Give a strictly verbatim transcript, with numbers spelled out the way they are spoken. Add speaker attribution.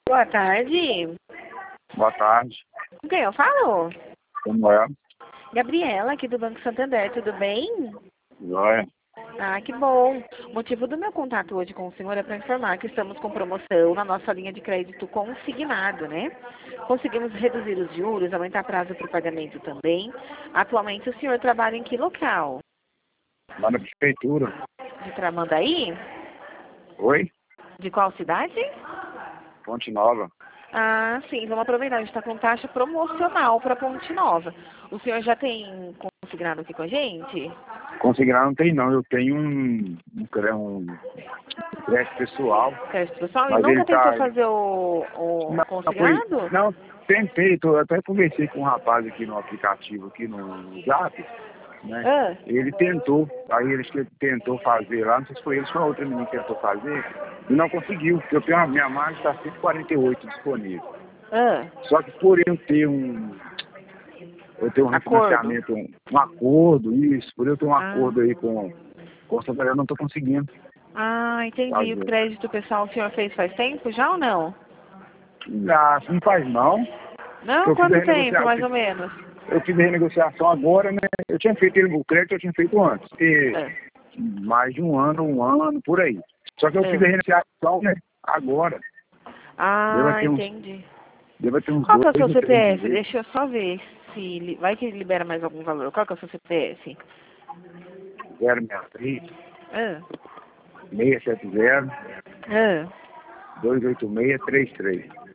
Speaker 1: Boa tarde.
Speaker 2: Boa tarde.
Speaker 1: Com quem eu falo?
Speaker 2: Como é?
Speaker 1: Gabriela, aqui do Banco Santander, tudo bem?
Speaker 2: Joia.
Speaker 1: Ah, que bom. O motivo do meu contato hoje com o senhor é para informar que estamos com promoção na nossa linha de crédito consignado, né? Conseguimos reduzir os juros, aumentar prazo para o pagamento também. Atualmente o senhor trabalha em que local?
Speaker 2: Lá na prefeitura.
Speaker 1: De Tramandaí?
Speaker 2: Oi?
Speaker 1: De qual cidade?
Speaker 2: Ponte Nova.
Speaker 1: Ah, sim, vamos aproveitar. A gente está com taxa promocional para Ponte Nova. O senhor já tem consignado aqui com a gente?
Speaker 2: Consignar não tem não, eu tenho um, um, cre- um crédito pessoal.
Speaker 1: Crédito pessoal? E
Speaker 2: Mas
Speaker 1: nunca
Speaker 2: ele
Speaker 1: tentou
Speaker 2: tá.
Speaker 1: fazer o, o
Speaker 2: Não, foi,
Speaker 1: consignado?
Speaker 2: não, tentei, tô, até conversei com um rapaz aqui no aplicativo, aqui no Zap, né?
Speaker 1: Ah,
Speaker 2: Ele tentou, aí ele que tentou fazer lá, não sei se foi ele, se foi outra menina que tentou fazer, e não conseguiu, porque eu tenho a minha margem está cento e quarenta e oito disponível.
Speaker 1: ah,
Speaker 2: Só que por eu ter um eu tenho um
Speaker 1: acordo.
Speaker 2: refinanciamento, um, um acordo, isso, por eu ter um
Speaker 1: Ah,
Speaker 2: acordo aí com, com o Santander, eu não estou conseguindo
Speaker 1: ah, entendi. O
Speaker 2: fazer.
Speaker 1: crédito pessoal o senhor fez faz tempo já ou não?
Speaker 2: Ah, não faz não, porque
Speaker 1: Não?
Speaker 2: eu fiz a
Speaker 1: Quanto tempo,
Speaker 2: renegociação,
Speaker 1: mais ou menos?
Speaker 2: eu fiz a renegociação agora, né? Eu tinha feito ele, o crédito eu tinha feito antes, porque
Speaker 1: Ah,
Speaker 2: mais de um ano, um ano, por aí. Só que eu fiz a
Speaker 1: ah.
Speaker 2: renegociação, né? Agora. Deve
Speaker 1: Ah,
Speaker 2: ter uns,
Speaker 1: entendi.
Speaker 2: deve ter uns
Speaker 1: Qual que é o
Speaker 2: dois
Speaker 1: seu
Speaker 2: ou três
Speaker 1: C P F?
Speaker 2: meses.
Speaker 1: Deixa eu só ver se li- vai que libera mais algum valor. Qual que é o seu C P F?
Speaker 2: zero seis três,
Speaker 1: Ah,
Speaker 2: seis sete zero,
Speaker 1: ah.
Speaker 2: dois oito seis, três três.